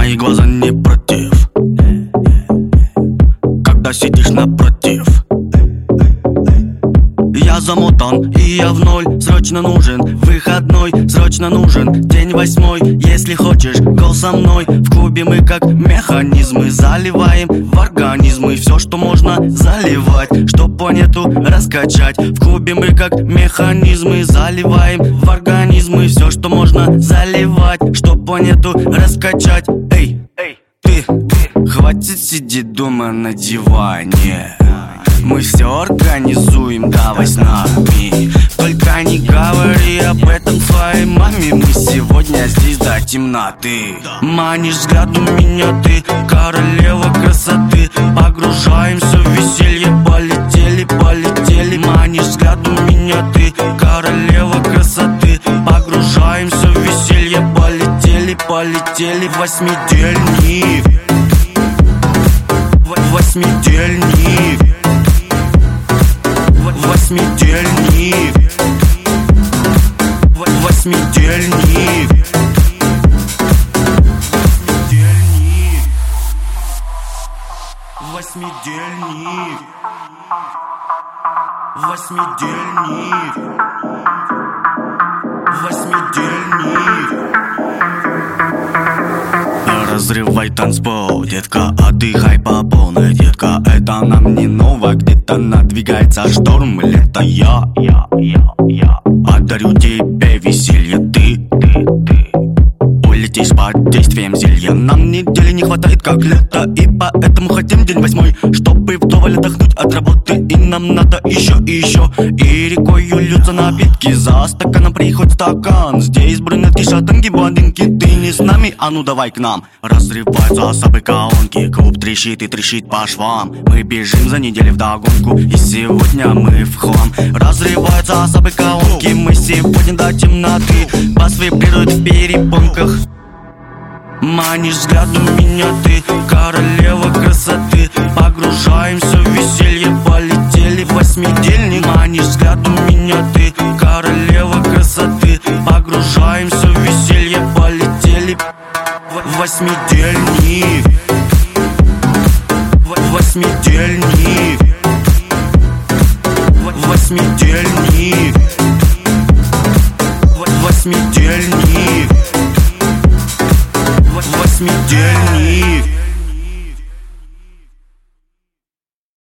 мои глаза не против, когда сидишь напротив. Я замотан, и я в ноль. Срочно нужен выходной, срочно нужен день 8. Если хочешь, гол со мной. В клубе мы как механизмы, заливаем в организмы все, что можно заливать, чтоб планету раскачать. В клубе мы как механизмы, заливаем в организмы все, что можно заливать, чтоб планету раскачать. Эй, ты, хватит сидеть дома на диване. Мы все организуем, давай с нами. Только не говори об этом своей маме. Мы сегодня здесь до темноты. Манишь взглядом меня ты, королева красоты. Погружаемся в веселье, полетели, полетели. Манишь взглядом меня ты, королева красоты. Погружаемся в веселье, полетели, полетели. Восьмидельник, восьмидельник, восьмидельник, восьмидельник, восьмидельник, восьмидельник, восьмидельник. Разрывай танцпол, детка, отдыхай по полной, детка. Это нам не ново, где-то надвигается шторм. Лето я одарю тебе веселье, ты улетишь под действием зелья. Нам недели не хватает, как лето, и поэтому хотим день 8, чтобы вдоволь отдохнуть от работы. И нам надо еще и еще. И рекою льются напитки, за стаканом приходит стакан. Здесь брюнетки, шатенки, блондинки. Ты не с нами, а ну давай к нам. Разрываются особые колонки, клуб трещит и трещит по швам. Мы бежим за неделю вдогонку, и сегодня мы в хлам. Разрываются особые колонки, мы сегодня до темноты. Бас вибрирует в перепонках. Манишь взглядом меня ты, королева красоты. Погружаемся в веселье, полетели. Восьмидельник. Манишь взглядом меня ты, королева красоты. Погружаемся в веселье, полетели. Восьмидельник, восьмидельник, восьмидельник, восьмидельник, восьмидельник.